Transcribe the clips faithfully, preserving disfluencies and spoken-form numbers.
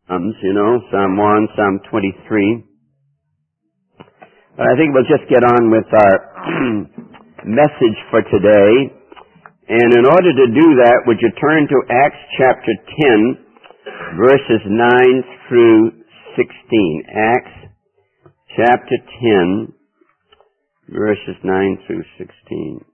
Psalms, you know, Psalm one, Psalm twenty-three. But I think we'll just get on with our message for today. And in order to do that, would you turn to Acts chapter ten, verses nine through sixteen. Acts chapter ten, verses nine through sixteen.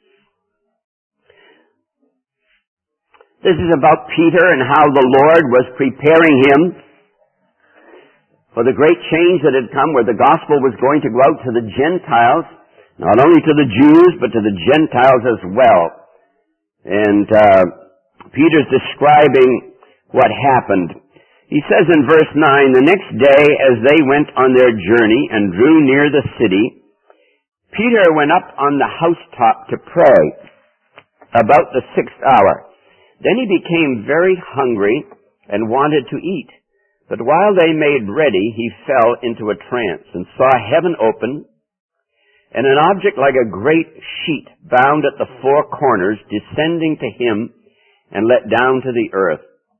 This is about Peter and how the Lord was preparing him for the great change that had come, where the gospel was going to go out to the Gentiles, not only to the Jews, but to the Gentiles as well. And uh, Peter's describing what happened. He says in verse nine, "The next day as they went on their journey and drew near the city, Peter went up on the housetop to pray about the sixth hour. Then he became very hungry and wanted to eat. But while they made ready, he fell into a trance and saw heaven open and an object like a great sheet bound at the four corners descending to him and let down to the earth."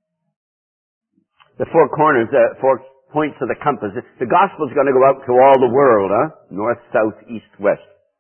The four corners, the four points of the compass. The gospel's going to go out to all the world, huh? North, south, east, west.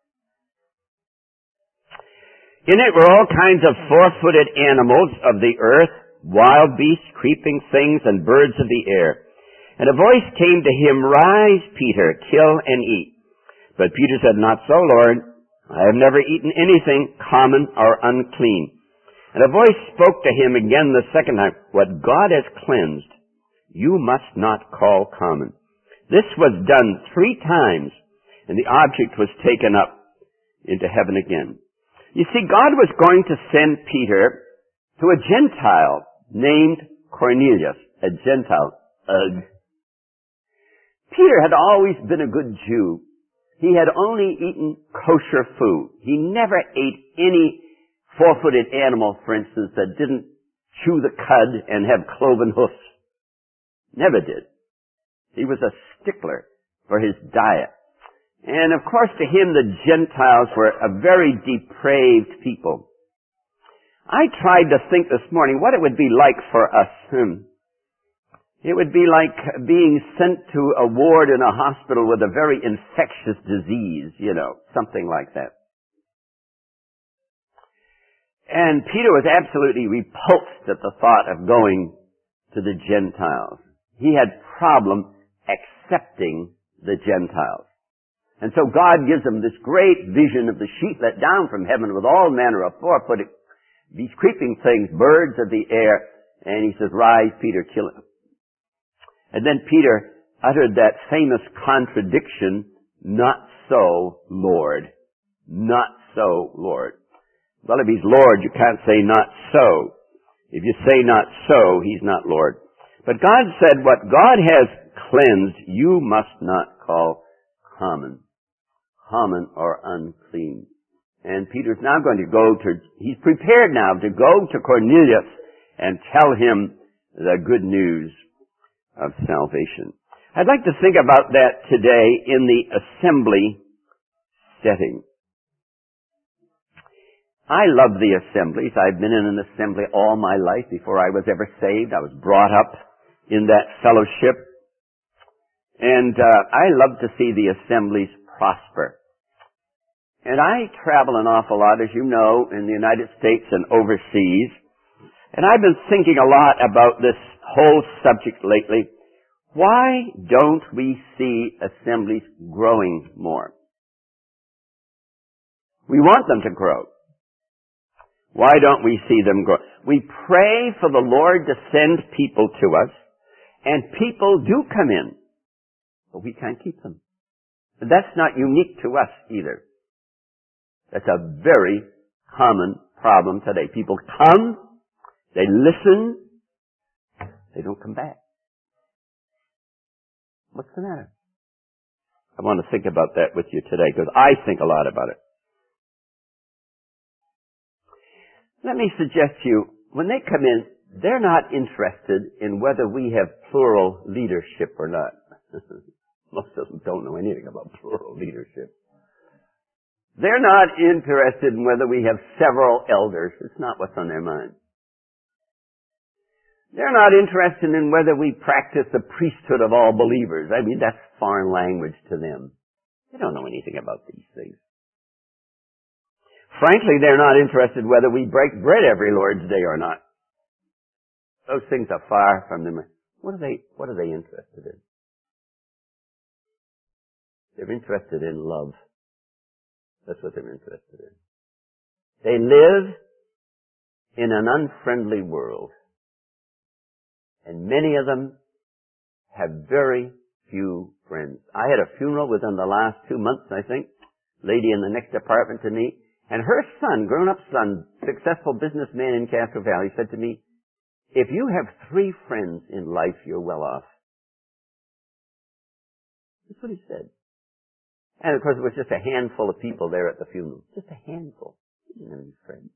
In it were all kinds of four-footed animals of the earth, wild beasts, creeping things, and birds of the air. And a voice came to him, "Rise, Peter, kill and eat." But Peter said, "Not so, Lord. I have never eaten anything common or unclean." And a voice spoke to him again the second time, "What God has cleansed, you must not call common." This was done three times, and the object was taken up into heaven again. You see, God was going to send Peter to a Gentile named Cornelius, a Gentile. Ugh. Peter had always been a good Jew. He had only eaten kosher food. He never ate any four-footed animal, for instance, that didn't chew the cud and have cloven hoofs. Never did. He was a stickler for his diet. And of course, to him, the Gentiles were a very depraved people. I tried to think this morning what it would be like for us. Hmm. It would be like being sent to a ward in a hospital with a very infectious disease, you know, something like that. And Peter was absolutely repulsed at the thought of going to the Gentiles. He had problem accepting the Gentiles. And so God gives him this great vision of the sheet let down from heaven with all manner of four-footed, these creeping things, birds of the air. And he says, "Rise, Peter, kill him." And then Peter uttered that famous contradiction, "Not so, Lord. Not so, Lord." Well, if he's Lord, you can't say not so. If you say not so, he's not Lord. But God said, "What God has cleansed, you must not call common." Common or unclean. And Peter's now going to go to, he's prepared now to go to Cornelius and tell him the good news of salvation. I'd like to think about that today in the assembly setting. I love the assemblies. I've been in an assembly all my life before I was ever saved. I was brought up in that fellowship. And uh, I love to see the assemblies prosper. And I travel an awful lot, as you know, in the United States and overseas. And I've been thinking a lot about this whole subject lately. Why don't we see assemblies growing more? We want them to grow. Why don't we see them grow? We pray for the Lord to send people to us, and people do come in, but we can't keep them. And that's not unique to us either. That's a very common problem today. People come, they listen, they don't come back. What's the matter? I want to think about that with you today because I think a lot about it. Let me suggest to you, when they come in, they're not interested in whether we have plural leadership or not. Most of them don't know anything about plural leadership. They're not interested in whether we have several elders. It's not what's on their mind. They're not interested in whether we practice the priesthood of all believers. I mean, that's foreign language to them. They don't know anything about these things. Frankly, they're not interested whether we break bread every Lord's Day or not. Those things are far from them. What are they, what are they interested in? They're interested in love. That's what they're interested in. They live in an unfriendly world. And many of them have very few friends. I had a funeral within the last two months, I think. Lady in the next apartment to me. And her son, grown-up son, successful businessman in Castro Valley, said to me, if you have three friends in life, you're well off. That's what he said. And of course, it was just a handful of people there at the funeral. Just a handful. He didn't have any friends.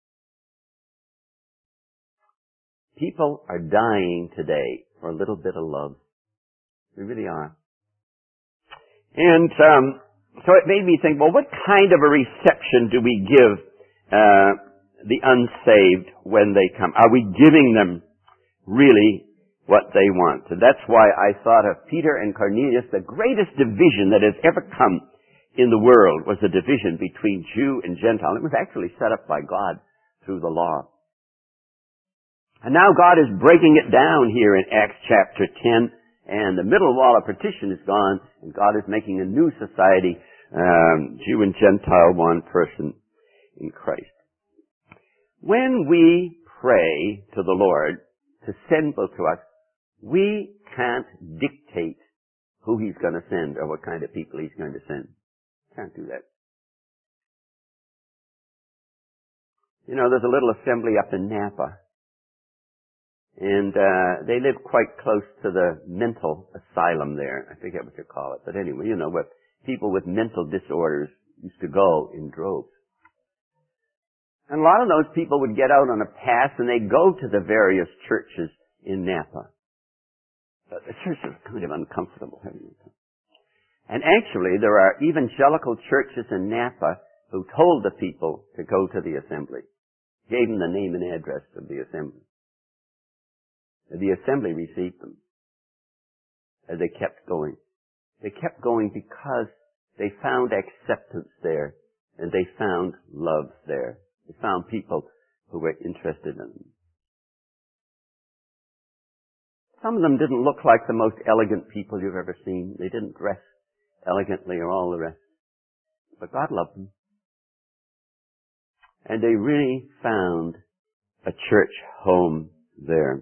People are dying today for a little bit of love. They really are. And um, so it made me think, well, what kind of a reception do we give uh, the unsaved when they come? Are we giving them really what they want? And that's why I thought of Peter and Cornelius. The greatest division that has ever come in the world was the division between Jew and Gentile. It was actually set up by God through the law. And now God is breaking it down here in Acts chapter ten, and the middle wall of partition is gone, and God is making a new society, um, Jew and Gentile, one person in Christ. When we pray to the Lord to send people to us, we can't dictate who He's going to send or what kind of people He's going to send. Can't do that. You know, there's a little assembly up in Napa. And uh they live quite close to the mental asylum there. I forget what you call it. But anyway, you know, where people with mental disorders used to go in droves. And a lot of those people would get out on a pass and they'd go to the various churches in Napa. But the churches are kind of uncomfortable. And actually, there are evangelical churches in Napa who told the people to go to the assembly. Gave them the name and address of the assembly. The assembly received them. And they kept going. They kept going because they found acceptance there. And they found love there. They found people who were interested in them. Some of them didn't look like the most elegant people you've ever seen. They didn't dress elegantly or all the rest. But God loved them. And they really found a church home there.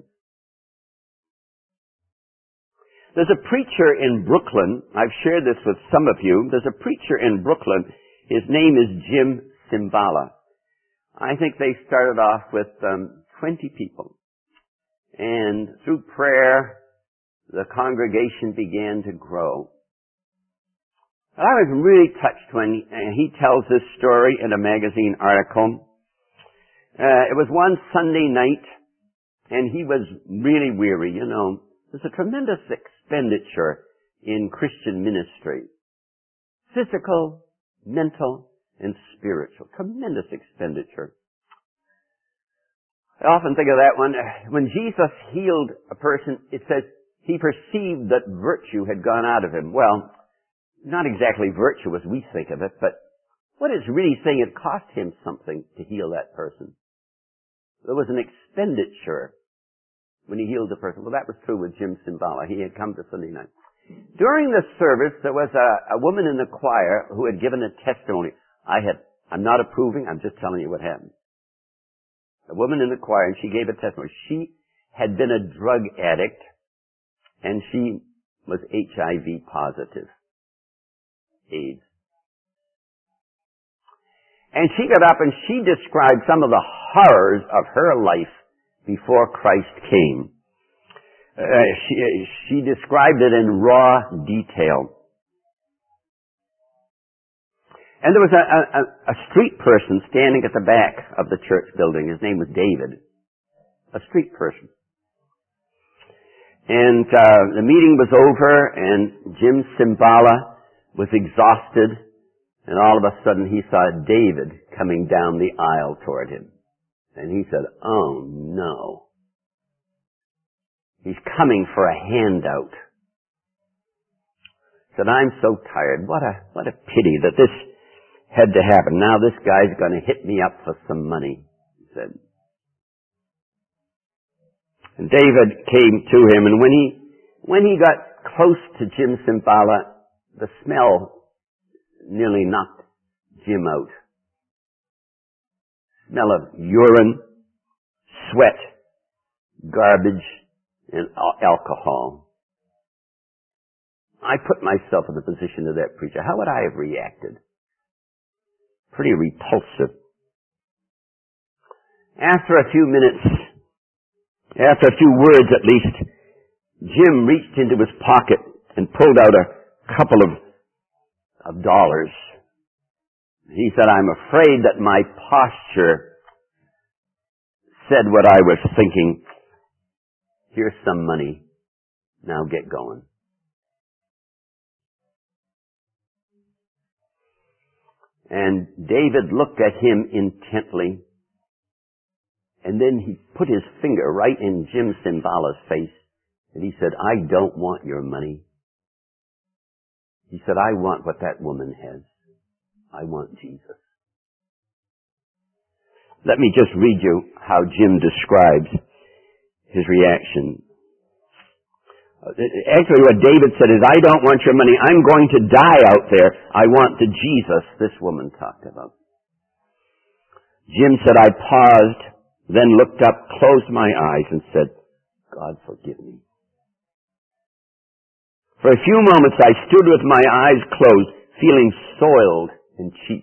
There's a preacher in Brooklyn. I've shared this with some of you. There's a preacher in Brooklyn. His name is Jim Cymbala. I think they started off with um, twenty people. And through prayer, the congregation began to grow. I was really touched when he, uh, he tells this story in a magazine article. Uh, it was one Sunday night, and he was really weary, you know. There's a tremendous expenditure in Christian ministry. Physical, mental, and spiritual. Tremendous expenditure. I often think of that one. When Jesus healed a person, it says he perceived that virtue had gone out of him. Well, not exactly virtue as we think of it, but what it's really saying, it cost him something to heal that person. There was an expenditure when he healed the person. Well, that was true with Jim Cymbala. He had come to Sunday night. During the service, there was a, a woman in the choir who had given a testimony. I had, I'm not approving, I'm just telling you what happened. A woman in the choir, and she gave a testimony. She had been a drug addict, and she was H I V positive. AIDS. And she got up and she described some of the horrors of her life before Christ came. Uh, she, she described it in raw detail. And there was a, a, a street person standing at the back of the church building. His name was David. A street person. And uh, the meeting was over, and Jim Cymbala was exhausted, and all of a sudden he saw David coming down the aisle toward him. And he said, "Oh no." He's coming for a handout. Said, I'm so tired. What a, what a pity that this had to happen. Now this guy's going to hit me up for some money, he said. And David came to him, and when he, when he got close to Jim Cymbala, the smell nearly knocked Jim out. Smell of urine, sweat, garbage, and alcohol. I put myself in the position of that preacher. How would I have reacted? Pretty repulsive. After a few minutes, after a few words at least, Jim reached into his pocket and pulled out a couple of, of dollars. He said, I'm afraid that my posture said what I was thinking. Here's some money. Now get going. And David looked at him intently, and then he put his finger right in Jim Cymbala's face, and he said, I don't want your money. He said, I want what that woman has. I want Jesus. Let me just read you how Jim describes his reaction. Actually, what David said is, I don't want your money. I'm going to die out there. I want the Jesus this woman talked about. Jim said, I paused, then looked up, closed my eyes, and said, God forgive me. For a few moments I stood with my eyes closed, feeling soiled and cheap.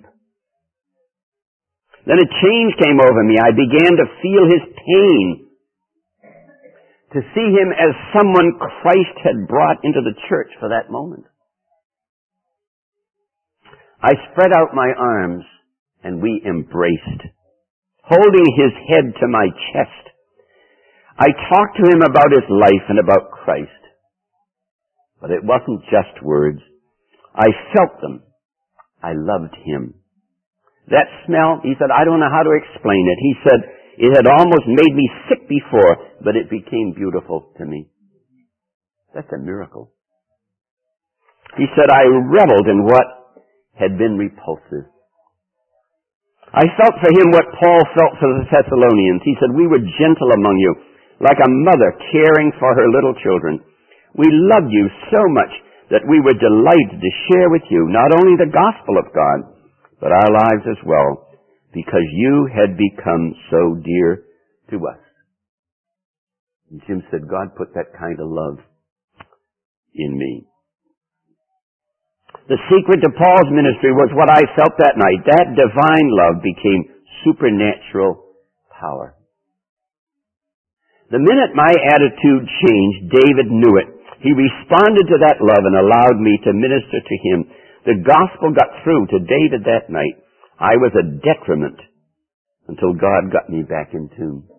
Then a change came over me. I began to feel his pain, to see him as someone Christ had brought into the church for that moment. I spread out my arms and we embraced, holding his head to my chest. I talked to him about his life and about Christ. But it wasn't just words. I felt them. I loved him. That smell, he said, I don't know how to explain it. He said, it had almost made me sick before, but it became beautiful to me. That's a miracle. He said, I reveled in what had been repulsive. I felt for him what Paul felt for the Thessalonians. He said, we were gentle among you, like a mother caring for her little children. We loved you so much that we were delighted to share with you not only the gospel of God, but our lives as well, because you had become so dear to us. And Jim said, God put that kind of love in me. The secret to Paul's ministry was what I felt that night. That divine love became supernatural power. The minute my attitude changed, David knew it. He responded to that love and allowed me to minister to him. The gospel got through to David that night. I was a detriment until God got me back in tune.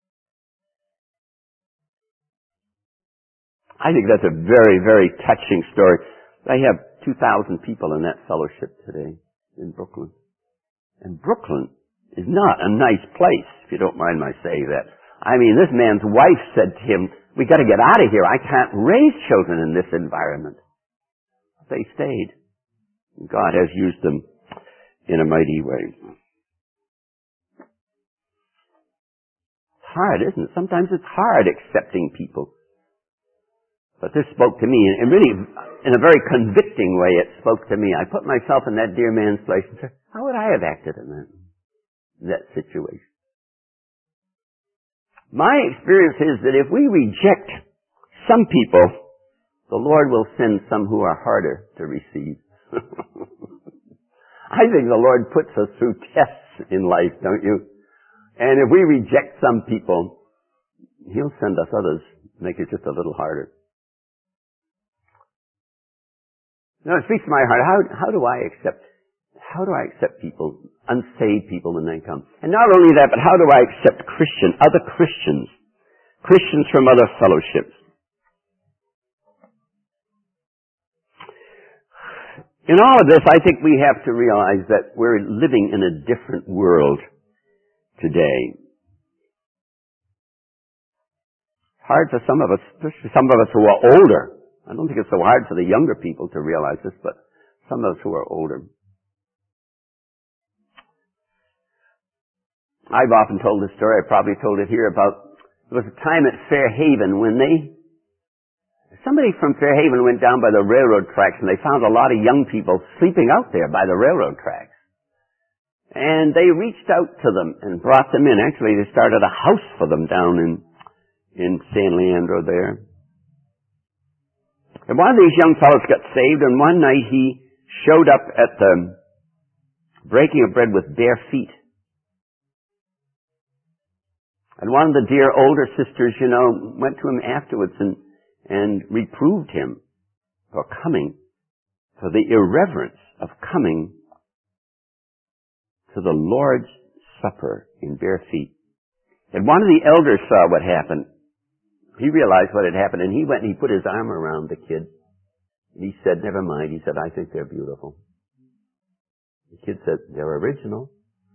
I think that's a very, very touching story. I have two thousand people in that fellowship today in Brooklyn. And Brooklyn is not a nice place, if you don't mind my saying that. I mean, this man's wife said to him, we got to get out of here. I can't raise children in this environment. They stayed. God has used them in a mighty way. It's hard, isn't it? Sometimes it's hard accepting people. But this spoke to me, and really, in a very convicting way, it spoke to me. I put myself in that dear man's place and said, how would I have acted in that, in that situation? My experience is that if we reject some people, the Lord will send some who are harder to receive. I think the Lord puts us through tests in life, don't you? And if we reject some people, He'll send us others, make it just a little harder. Now, it speaks to my heart. How, how do I accept, how do I accept people, unsaved people when they come? And not only that, but how do I accept Christian, other Christians, Christians from other fellowships? In all of this, I think we have to realize that we're living in a different world today. hard for some of us, especially some of us who are older. I don't think it's so hard for the younger people to realize this, but some of us who are older. I've often told this story, I probably told it here, about there was a time at Fairhaven when they, somebody from Fairhaven went down by the railroad tracks and they found a lot of young people sleeping out there by the railroad tracks. And they reached out to them and brought them in. Actually, they started a house for them down in, in San Leandro there. And one of these young fellows got saved, and one night he showed up at the breaking of bread with bare feet. And one of the dear older sisters, you know, went to him afterwards and, and reproved him for coming, for the irreverence of coming to the Lord's Supper in bare feet. And one of the elders saw what happened. He realized what had happened, and he went and he put his arm around the kid. And he said, never mind. He said, I think they're beautiful. The kid said, they're original.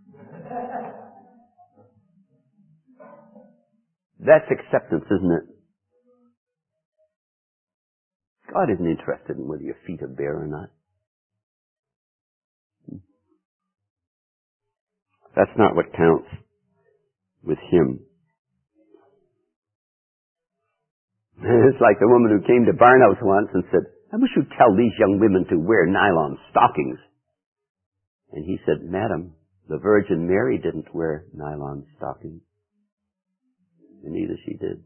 That's acceptance, isn't it? God isn't interested in whether your feet are bare or not. That's not what counts with Him. It's like the woman who came to Barnhouse once and said, I wish you'd tell these young women to wear nylon stockings. And he said, Madam, the Virgin Mary didn't wear nylon stockings. And neither she did.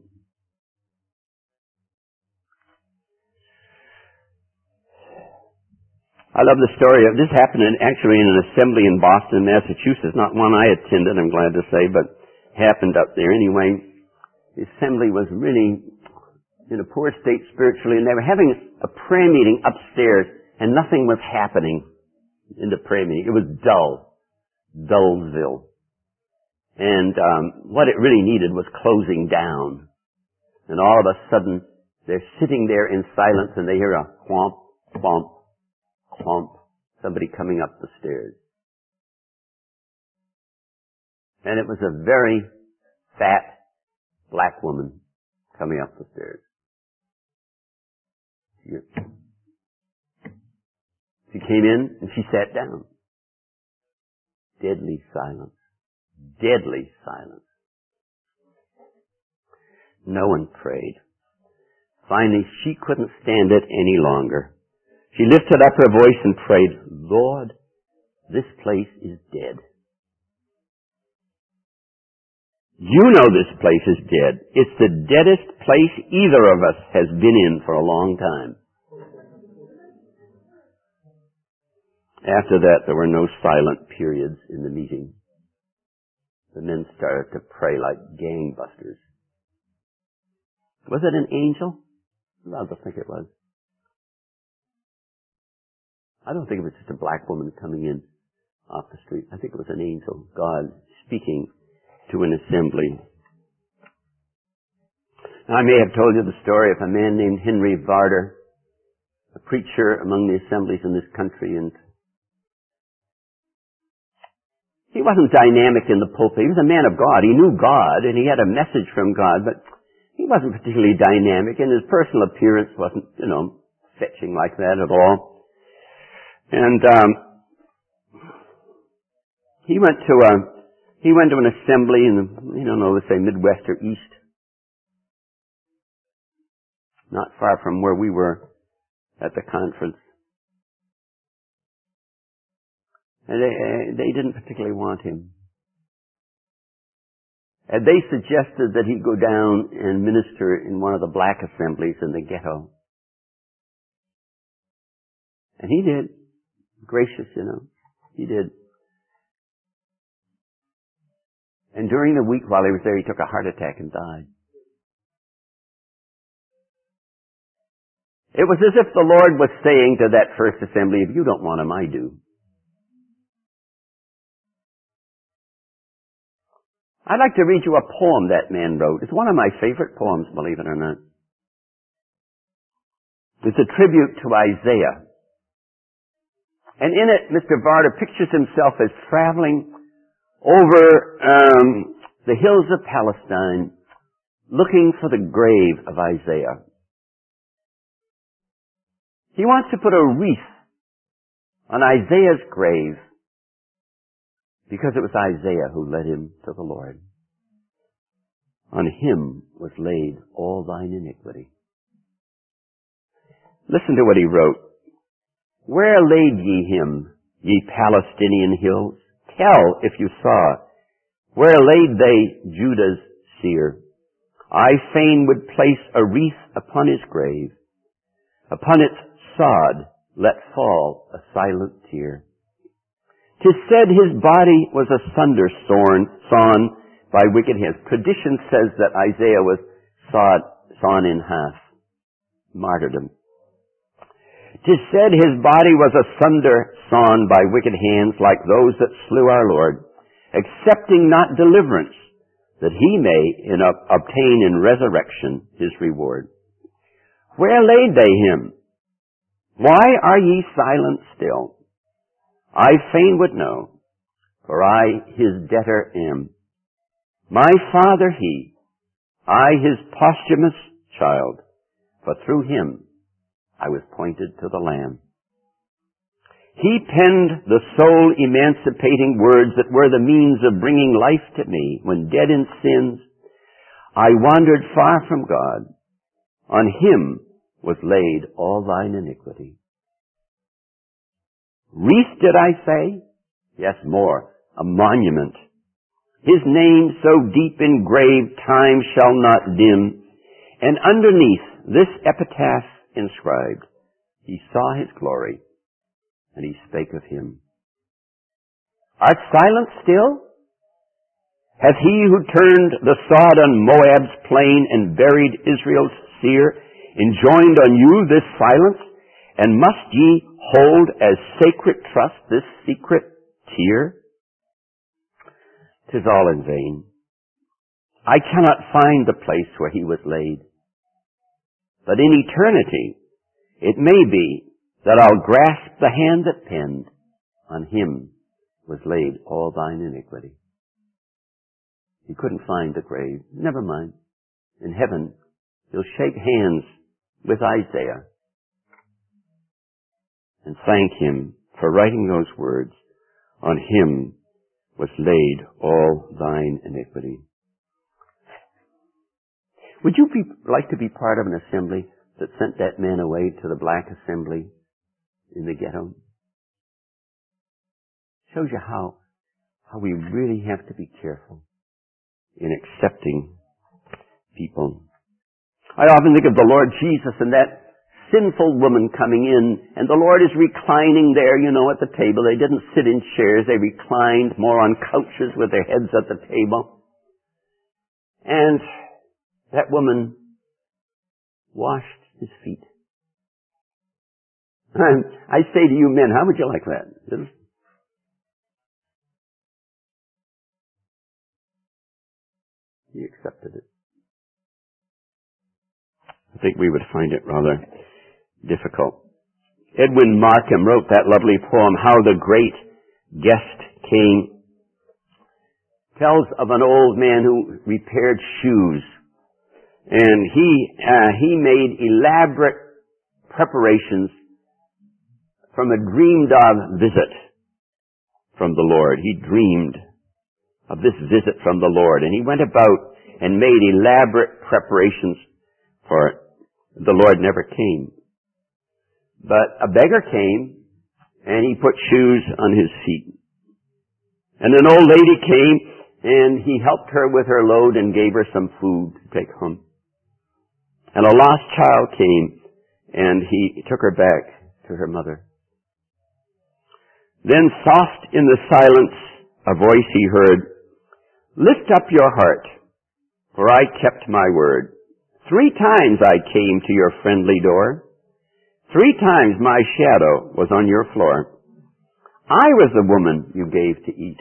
I love the story of this happened in, actually in an assembly in Boston, Massachusetts. Not one I attended, I'm glad to say, but happened up there anyway. The assembly was really in a poor state spiritually, and they were having a prayer meeting upstairs, and nothing was happening in the prayer meeting. It was dull. Dullsville. And um, what it really needed was closing down. And all of a sudden, they're sitting there in silence, and they hear a clomp, clomp, clomp, somebody coming up the stairs. And it was a very fat black woman coming up the stairs. She came in and she sat down. Deadly silence. Deadly silence. No one prayed. Finally, she couldn't stand it any longer. She lifted up her voice and prayed, Lord, this place is dead. You know this place is dead. It's the deadest place either of us has been in for a long time. After that, there were no silent periods in the meeting. The men started to pray like gangbusters. Was it an angel? I don't think it was. I don't think it was just a black woman coming in off the street. I think it was an angel, God speaking to an assembly. Now, I may have told you the story of a man named Henry Varder, a preacher among the assemblies in this country, and he wasn't dynamic in the pulpit. He was a man of God. He knew God, and he had a message from God, but he wasn't particularly dynamic, and his personal appearance wasn't, you know, fetching like that at all. And um, he went to a he went to an assembly in the, you don't know, let's say Midwest or East, not far from where we were at the conference. And they, they didn't particularly want him. And they suggested that he go down and minister in one of the black assemblies in the ghetto. And he did. Gracious, you know. He did. And during the week while he was there, he took a heart attack and died. It was as if the Lord was saying to that first assembly, if you don't want him, I do. I'd like to read you a poem that man wrote. It's one of my favorite poems, believe it or not. It's a tribute to Isaiah. And in it, Mister Varder pictures himself as traveling over um, the hills of Palestine, looking for the grave of Isaiah. He wants to put a wreath on Isaiah's grave because it was Isaiah who led him to the Lord. On him was laid all thine iniquity. Listen to what he wrote. Where laid ye him, ye Palestinian hills? Tell if you saw. Where laid they Judah's seer? I fain would place a wreath upon his grave. Upon its sod let fall a silent tear. 'Tis said his body was asunder sawn, sawn by wicked hands. Tradition says that Isaiah was sawed, sawn in half. Martyrdom. 'Tis said his body was asunder sawn by wicked hands like those that slew our Lord, accepting not deliverance, that he may in, uh, obtain in resurrection his reward. Where laid they him? Why are ye silent still? I fain would know, for I his debtor am. My father he, I his posthumous child, for through him I was pointed to the Lamb. He penned the soul-emancipating words that were the means of bringing life to me. When dead in sins, I wandered far from God. On him was laid all thine iniquity. Wreath, did I say? Yes, more, a monument. His name so deep engraved time shall not dim, and underneath this epitaph inscribed, he saw his glory, and he spake of him. Art silent still? Hath he who turned the sod on Moab's plain and buried Israel's seer enjoined on you this silence? And must ye hold as sacred trust this secret tear? 'Tis all in vain. I cannot find the place where he was laid. But in eternity, it may be that I'll grasp the hand that penned, on him was laid all thine iniquity. He couldn't find the grave. Never mind. In heaven, he'll shake hands with Isaiah and thank him for writing those words. On him was laid all thine iniquity. Would you be, like to be part of an assembly that sent that man away to the black assembly in the ghetto? Shows you how, how we really have to be careful in accepting people. I often think of the Lord Jesus and that sinful woman coming in, and the Lord is reclining there, you know, at the table. They didn't sit in chairs. They reclined more on couches with their heads at the table. And that woman washed his feet. And I say to you men, how would you like that? He accepted it. I think we would find it rather difficult. Edwin Markham wrote that lovely poem, How the Great Guest Came. Tells of an old man who repaired shoes. And he, uh, he made elaborate preparations from a dreamed of visit from the Lord. He dreamed of this visit from the Lord. And he went about and made elaborate preparations for it. The Lord never came. But a beggar came, and he put shoes on his feet. And an old lady came, and he helped her with her load and gave her some food to take home. And a lost child came, and he took her back to her mother. Then soft in the silence, a voice he heard, Lift up your heart, for I kept my word. Three times I came to your friendly door. Three times my shadow was on your floor. I was the woman you gave to eat.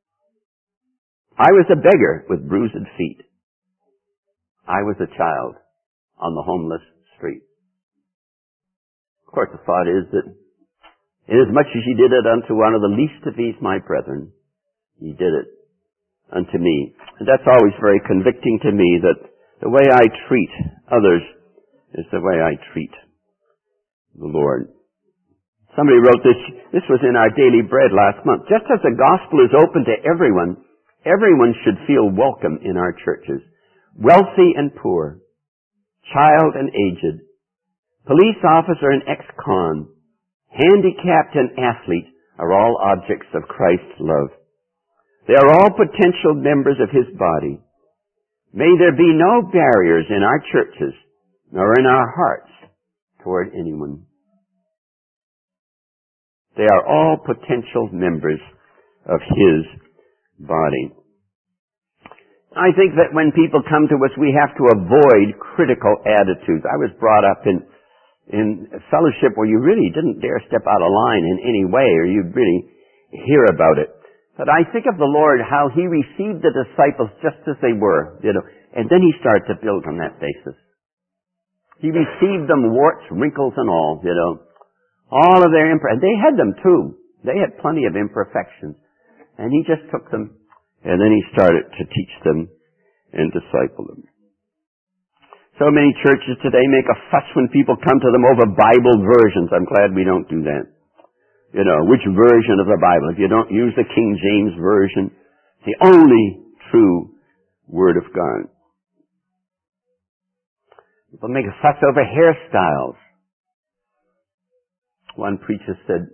I was a beggar with bruised feet. I was a child on the homeless street. Of course, the thought is that inasmuch as ye did it unto one of the least of these my brethren, ye did it unto me. And that's always very convicting to me that The way I treat others is the way I treat the Lord. Somebody wrote this, this was in our daily bread last month. Just as the gospel is open to everyone, everyone should feel welcome in our churches. Wealthy and poor, child and aged, police officer and ex-con, handicapped and athlete are all objects of Christ's love. They are all potential members of His body. May there be no barriers in our churches nor in our hearts toward anyone. They are all potential members of His body. I think that when people come to us, we have to avoid critical attitudes. I was brought up in in a fellowship where you really didn't dare step out of line in any way, or you'd really hear about it. But I think of the Lord, how He received the disciples just as they were, you know, and then He started to build on that basis. He received them, warts, wrinkles, and all, you know. All of their imper- and they had them too. They had plenty of imperfections. And He just took them, and then He started to teach them and disciple them. So many churches today make a fuss when people come to them over Bible versions. I'm glad we don't do that. You know, which version of the Bible? If you don't use the King James Version, it's the only true Word of God. People make a fuss over hairstyles. One preacher said,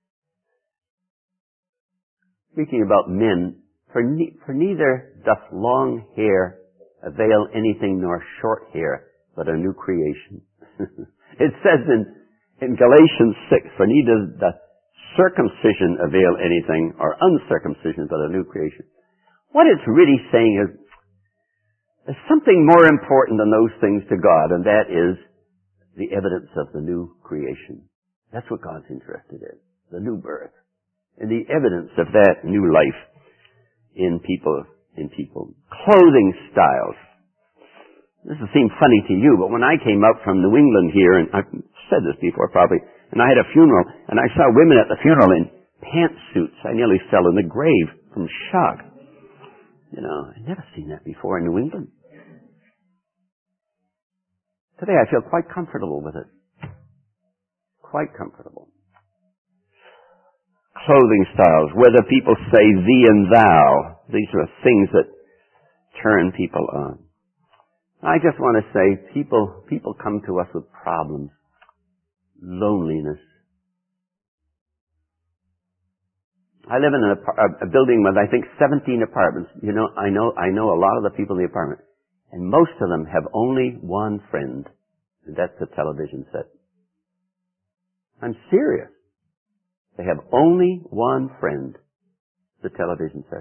speaking about men, for, ne- for neither doth long hair avail anything nor short hair, but a new creation. It says in, in Galatians six, for neither doth circumcision avail anything, or uncircumcision, but a new creation. What it's really saying is, there's something more important than those things to God, and that is the evidence of the new creation. That's what God's interested in, the new birth, and the evidence of that new life in people, in people. Clothing styles. This will seem funny to you, but when I came up from New England here, and I've said this before probably, and I had a funeral, and I saw women at the funeral in pantsuits. I nearly fell in the grave from shock. You know, I'd never seen that before in New England. Today I feel quite comfortable with it. Quite comfortable. Clothing styles, whether people say thee and thou, these are things that turn people on. I just want to say, people, people come to us with problems. Loneliness. I live in a, a building with, I think, seventeen apartments. You know, I know, I know a lot of the people in the apartment. And most of them have only one friend. And that's the television set. I'm serious. They have only one friend. The television set.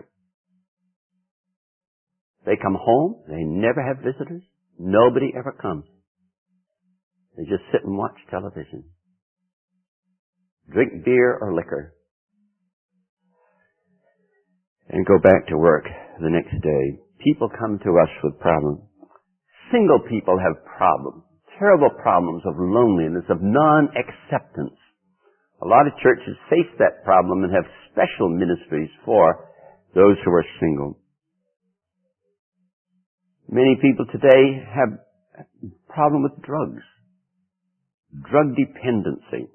They come home. They never have visitors. Nobody ever comes. They just sit and watch television. Drink beer or liquor. And go back to work the next day. People come to us with problems. Single people have problems. Terrible problems of loneliness, of non-acceptance. A lot of churches face that problem and have special ministries for those who are single. Many people today have a problem with drugs. Drug dependency.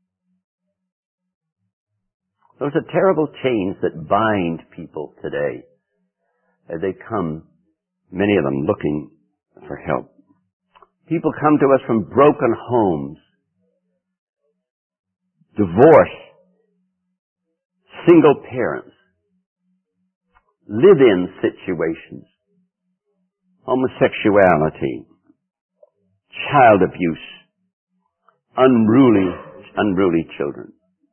Those are terrible chains that bind people today as they come, many of them looking for help. People come to us from broken homes, divorce, single parents, live-in situations, homosexuality, child abuse, unruly, unruly children.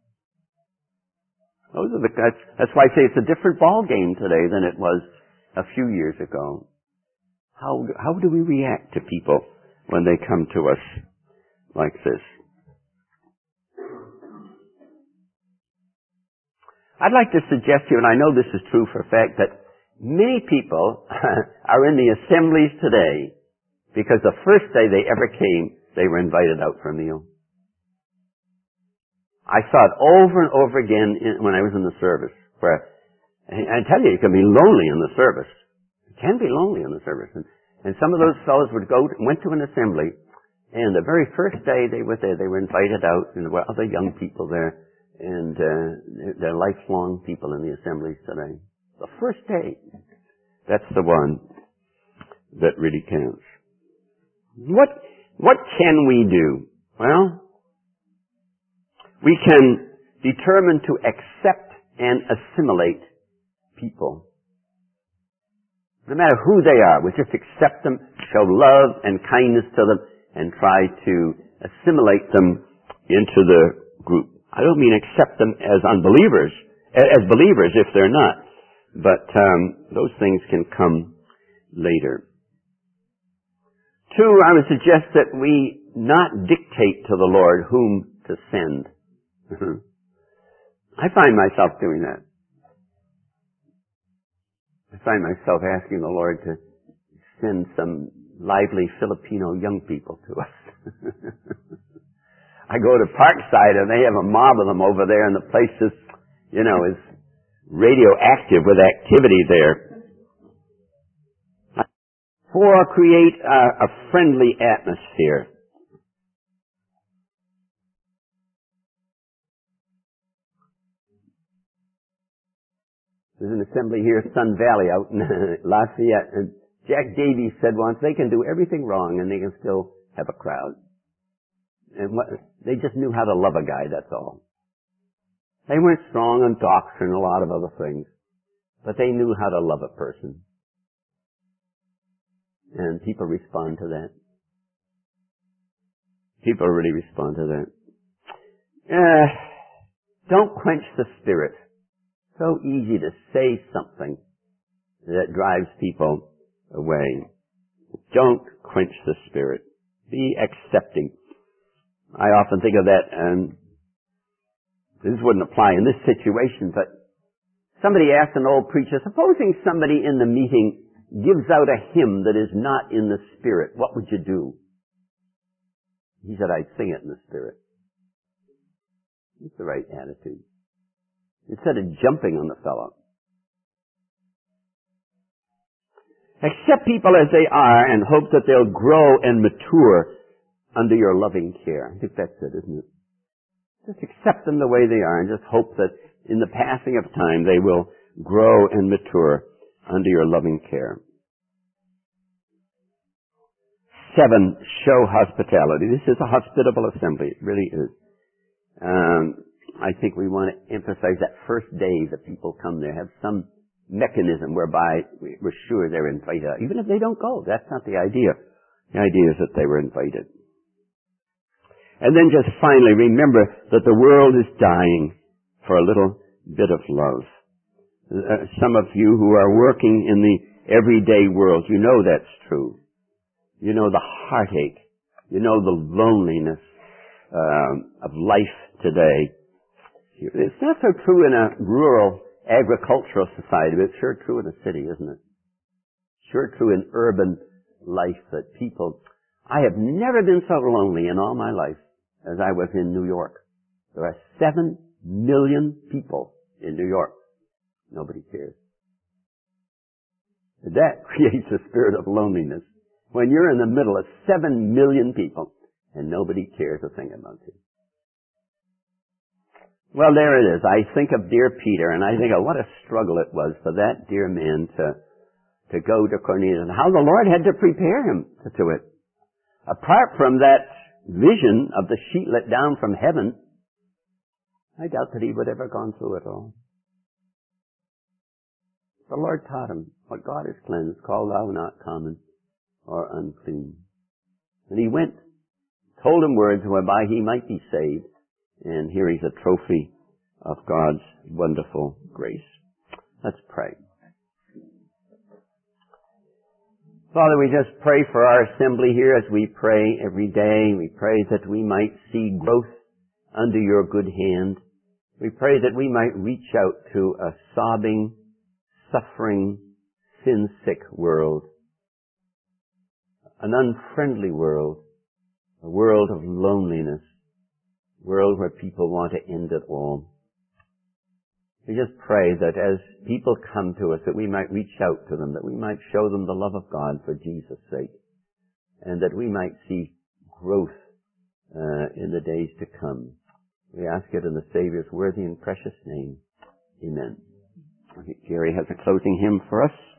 Those are the, that's, that's why I say it's a different ball game today than it was a few years ago. How, how do we react to people when they come to us like this? I'd like to suggest to you, and I know this is true for a fact, that many people are in the assemblies today because the first day they ever came, they were invited out for a meal. I saw it over and over again in, when I was in the service. Where, and I tell you, it can be lonely in the service. It can be lonely in the service. And, And some of those fellows would go, went to an assembly, and the very first day they were there, they were invited out, and there were other young people there, and uh, they're lifelong people in the assemblies today. The first day, that's the one that really counts. What, what can we do? Well, we can determine to accept and assimilate people. No matter who they are, we just accept them, show love and kindness to them, and try to assimilate them into the group. I don't mean accept them as unbelievers, as believers if they're not, but um, those things can come later. Two, I would suggest that we not dictate to the Lord whom to send. I find myself doing that. I find myself asking the Lord to send some lively Filipino young people to us. I go to Parkside and they have a mob of them over there, and the place is, you know, is radioactive with activity there. Four, create a, a friendly atmosphere. There's an assembly here, Sun Valley, out in Lafayette, and Jack Davies said once, they can do everything wrong and they can still have a crowd. And what, they just knew how to love a guy, that's all. They weren't strong on doctrine and a lot of other things, but they knew how to love a person. And people respond to that. People really respond to that. Uh, don't quench the spirit. So easy to say something that drives people away. Don't quench the spirit. Be accepting. I often think of that, and this wouldn't apply in this situation, but somebody asked an old preacher, supposing somebody in the meeting gives out a hymn that is not in the Spirit, what would you do? He said, I'd sing it in the Spirit. It's the right attitude. Instead of jumping on the fellow. Accept people as they are and hope that they'll grow and mature under your loving care. I think that's it, isn't it? Just accept them the way they are and just hope that in the passing of time they will grow and mature under your loving care. Seven, show hospitality. This is a hospitable assembly. It really is. Um, I think we want to emphasize that first day that people come there, have some mechanism whereby we're sure they're invited. Even if they don't go, that's not the idea. The idea is that they were invited. And then just finally, remember that the world is dying for a little bit of love. Uh, some of you who are working in the everyday world, you know that's true. You know the heartache. You know the loneliness um, of life today. It's not so true in a rural agricultural society, but it's sure true in a city, isn't it? Sure true in urban life that people... I have never been so lonely in all my life as I was in New York. There are seven million people in New York. Nobody cares. That creates a spirit of loneliness. When you're in the middle of seven million people and nobody cares a thing about you. Well, there it is. I think of dear Peter, and I think of what a struggle it was for that dear man to, to go to Cornelius, and how the Lord had to prepare him to it. Apart from that vision of the sheet let down from heaven, I doubt that he would ever gone through it all. The Lord taught him, what God has cleansed, call thou not common or unclean. And he went, told him words whereby he might be saved. And here he's a trophy of God's wonderful grace. Let's pray. Father, we just pray for our assembly here as we pray every day. We pray that we might see growth under your good hand. We pray that we might reach out to a sobbing, suffering, sin-sick world. An unfriendly world. A world of loneliness. World where people want to end it all. We just pray that as people come to us, that we might reach out to them, that we might show them the love of God for Jesus' sake, and that we might see growth uh, in the days to come. We ask it in the Savior's worthy and precious name. Amen. I think Gary has a closing hymn for us.